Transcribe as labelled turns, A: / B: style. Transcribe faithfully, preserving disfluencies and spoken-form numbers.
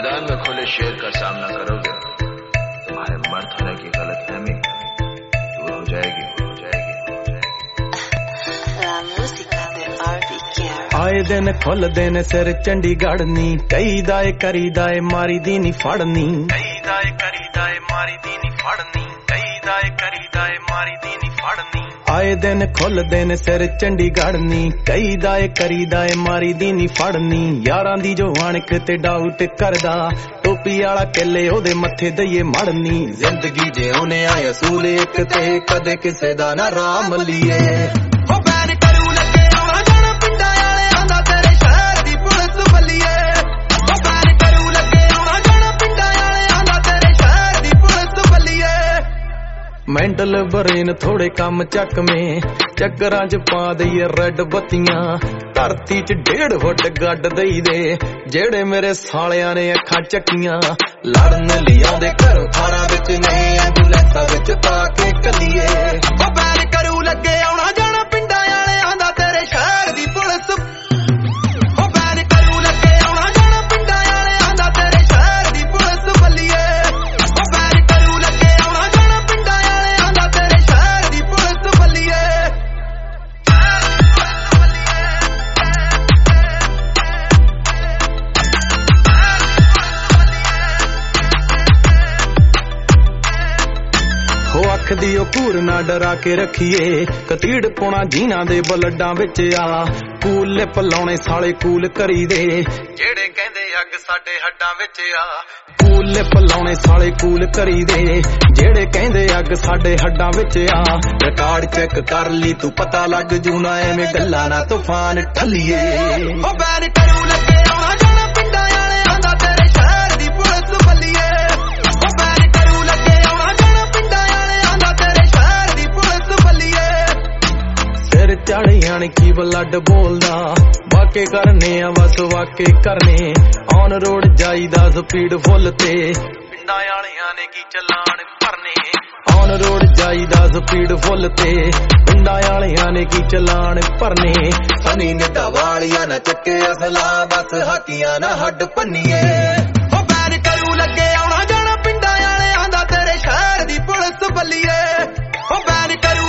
A: मैदान में खुले शेर का सामना करोगे तुम्हारे मर्द होने की गलतफहमी दूर हो जाएगी हो जाएगी हो जाएगी।
B: आए दिन खुल दिन सिर चंडीगढ़ नी कई दाए करी दाए मारी दी नी फड़नी कई दाए करी दाए मारी दी नी फड़नी कई दाए करी दाए मारी दी नी फड़नी आए दिन खुल दिन सिर चंडीगढ़ नी कई दाए करी दाए मारी दी नी फड़नी यारां दी जो अणक ते डाउट करदा टोपी आला किले ओदे मथे दईए मड़नी जिंदगी जिउने आए असूल एक ते कदे किसे दा ना राह मलिए ओ बैन करू लगे आवा जाना पिंडा आले आंदा तेरे शहर दी पुलिस बलिए ओ बैन करू लगे आवा जाना पिंडा आले आंदा तेरे शहर दी पुलिस बलिए मेंटल ब्रेन थोड़े कम चक में चक्करां च पा दईए रेड बत्तियां धरती च डेढ़ फुट गड्ड दई दे जेड़े मेरे सालियां ने अखां चक्कियां लड़न लियाउंदे घरों थारा विच ने एंबुलेंसां विच ताके कलिए ओ बैन करू लगे आउणा जाना पिंडां आले आंदा तेरे शहर दी पुलिस ओ बैन करू लगे आउणा जाना पिंडां आले आंदा तेरे शहर दी पुलिस बलिए ओ बैन करू लगे आउणा जाना पिंडां आले आंदा तेरे शहर दी पुलिस बलिए हो अख दी घूर ना डरा के रखिए कतीड़ पौना जीना दे बलड्डां विच आ कूल लिप लाउणे साले कूल करी दे जेड़े कहंदे अग साडे हड्डां विच आ कूल लिप लाउणे साले कूल करी दे जेड़े कहंदे अग साडे हड्डां विच आ रिकॉर्ड चेक कर ली तू पता लग जू ना एवें गल्लां ना तूफान ठल्लिए ओ बैन करू लगे आउणा जाना पिंडां आले आंदा तेरे शहर दी पुलिस बलिए ओ बैन करू लगे आउणा जाना पिंडां आले आंदा तेरे शहर दी पुलिस बलिए सिर चढ़ियां ने की ब्लड बोलदा वाके करने आ बस वाके करने ऑन रोड जाईदा स्पीड फुल ते पिंडां आलियां ने की चलान भरने ऑन रोड जाईदा स्पीड फुल ते पिंडां आलियां ने की चलान भरने फनी निड्डा वालियां ना चक्के असला बस हाकियां ना हड्ड भन्नीए ओ बैन करू लगे आउणा जाना पिंडां आले आंदा तेरे शहर दी पुलिस बलिए ओ बैन करू